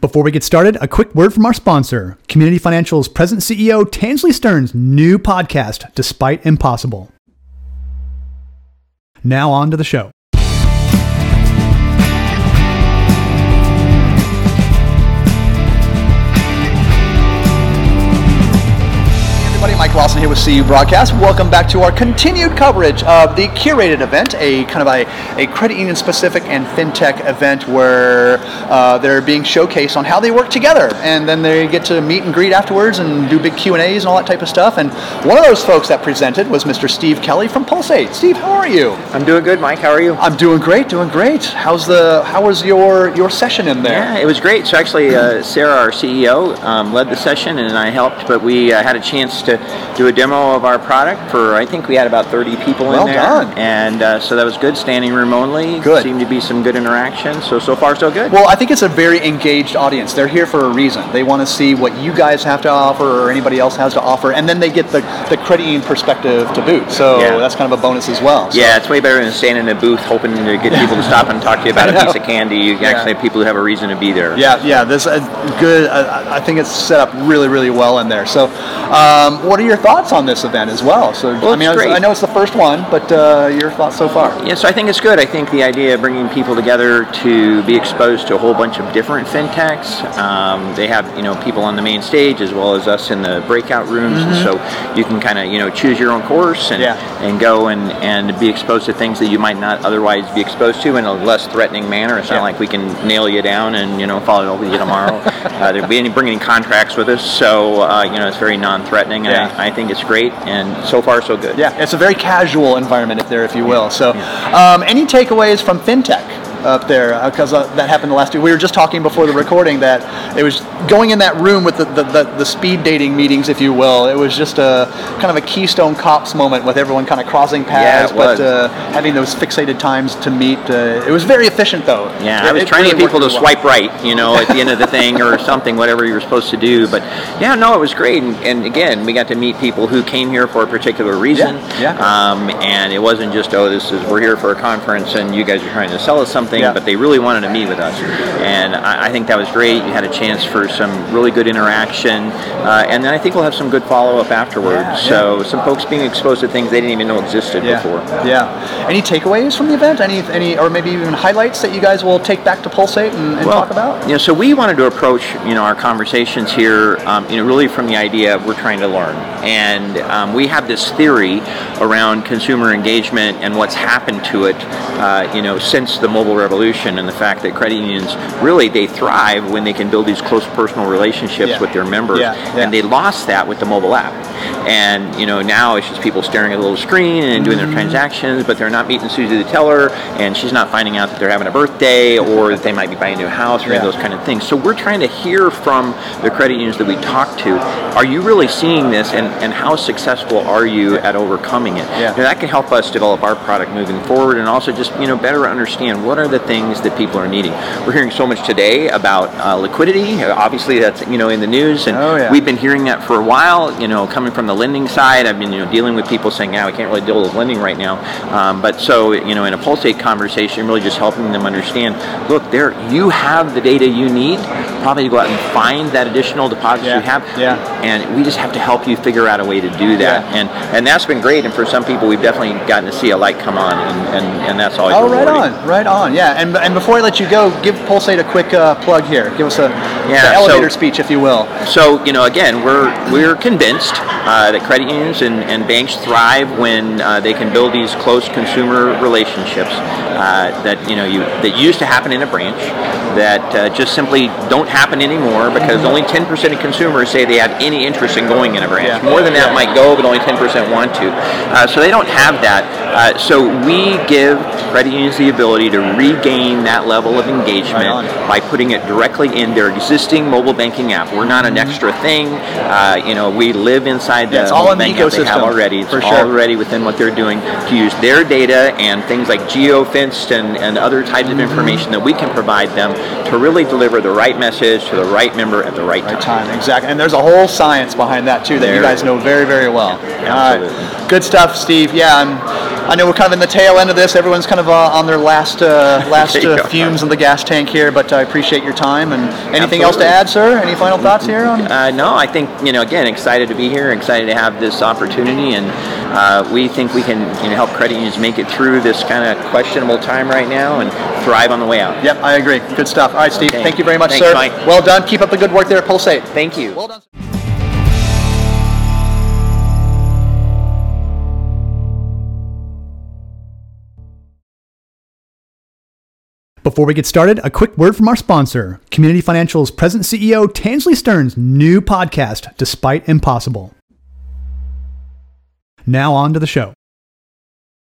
Before we get started, a quick word from our sponsor, Community Financial's President CEO Tansley Stearns' new podcast, Despite Impossible. Now on to the show. Mike Lawson here with CU Broadcast. Welcome back to our continued coverage of the curated event, a kind of a credit union specific and fintech event where they're being showcased on how they work together, and then they get to meet and greet afterwards and do big Q&As and all that type of stuff. And one of those folks that presented was Mr. Steve Kelly from Pulsate. Steve, how are you? I'm doing good, Mike. How are you? I'm doing great, doing great. How was your session in there? Yeah, it was great. So actually, Sarah, our CEO, led the session, and I helped. But we had a chance to do a demo of our product for, I think we had about 30 people in there. Well done. And so that was good, standing room only. Good. Seemed to be some good interaction. So far, so good. Well, I think it's a very engaged audience. They're here for a reason. They want to see what you guys have to offer or anybody else has to offer, and then they get the credit union perspective to boot. So that's kind of a bonus as well. So. Yeah, it's way better than standing in a booth hoping to get people to stop and talk to you about a piece of candy. You actually have people who have a reason to be there. Yeah. This is good. I think it's set up really, really well in there. So, what are your thoughts on this event as well? So, I know it's the first one, but your thoughts so far? Yeah, so I think it's good. I think the idea of bringing people together to be exposed to a whole bunch of different fintechs. They have people on the main stage as well as us in the breakout rooms, and so you can kind of choose your own course and go and be exposed to things that you might not otherwise be exposed to in a less threatening manner. It's not like we can nail you down and follow up with you tomorrow. They're bringing contracts with us, so it's very non-threatening, and I think it's great, and so far so good. Yeah, it's a very casual environment if you will. So, any takeaways from fintech up there? Because that happened the last week. We were just talking before the recording that it was going in that room with the speed dating meetings, if you will. It was just a kind of a Keystone Cops moment with everyone kind of crossing paths, but having those fixated times to meet. It was very efficient, though. Yeah, I was trying to get people to swipe right, at the end of the thing or something, whatever you were supposed to do. But it was great. And again, we got to meet people who came here for a particular reason. And it wasn't just, we're here for a conference and you guys are trying to sell us something. But they really wanted to meet with us, and I think that was great. You had a chance for some really good interaction, and then I think we'll have some good follow-up afterwards. So some folks being exposed to things they didn't even know existed before. Any takeaways from the event? Any or maybe even highlights that you guys will take back to Pulsate and talk about? So we wanted to approach our conversations here, really from the idea of we're trying to learn, and we have this theory around consumer engagement and what's happened to it, since the mobile revolution, and the fact that credit unions really they thrive when they can build these close personal relationships with their members, and they lost that with the mobile app. And now it's just people staring at a little screen and doing their transactions, but they're not meeting Susie the teller, and she's not finding out that they're having a birthday or that they might be buying a new house or any of those kind of things. So we're trying to hear from the credit unions that we talk to, are you really seeing this, and how successful are you at overcoming it? That can help us develop our product moving forward, and also just better understand what are the things that people are needing. We're hearing so much today about liquidity. Obviously that's in the news, and we've been hearing that for a while, coming from the lending side. I've been dealing with people saying, we can't really deal with lending right now, but so in a Pulsate conversation, really just helping them understand, look, you have the data you need probably to go out and find that additional deposit you have, and we just have to help you figure out a way to do that, and that's been great. And for some people we've definitely gotten to see a light come on, and that's always rewarding. Right on. And before I let you go, give Pulsate a quick plug here. Give us the elevator speech, if you will. So, again, we're convinced that credit unions and banks thrive when they can build these close consumer relationships that used to happen in a branch, that just simply don't happen anymore because only 10% of consumers say they have any interest in going in a branch. More than that might go, but only 10% want to. So they don't have that. So we give credit unions the ability to regain that level of engagement by putting it directly in their existing mobile banking app. We're not an extra thing. We live inside the mobile banking app they have already. It's already within what they're doing to use their data and things like geofenced and other types of information that we can provide them to really deliver the right message to the right member at the right time. Exactly. And there's a whole science behind that too that you guys know very, very well. Absolutely. Good stuff, Steve. I know we're kind of in the tail end of this. Everyone's kind of on their last fumes in the gas tank here, but I appreciate your time. And anything else to add, sir? Any final thoughts here? No, I think, again, excited to be here, excited to have this opportunity, and we think we can help credit unions make it through this kind of questionable time right now and thrive on the way out. Yep, I agree. Good stuff. All right, Steve, Okay. thank you very much, Thanks, sir. Mike. Well done. Keep up the good work there at Pulsate. Thank you. Well done. Before we get started, a quick word from our sponsor, Community Financial's President CEO Tansley Stearns' new podcast, Despite Impossible. Now on to the show.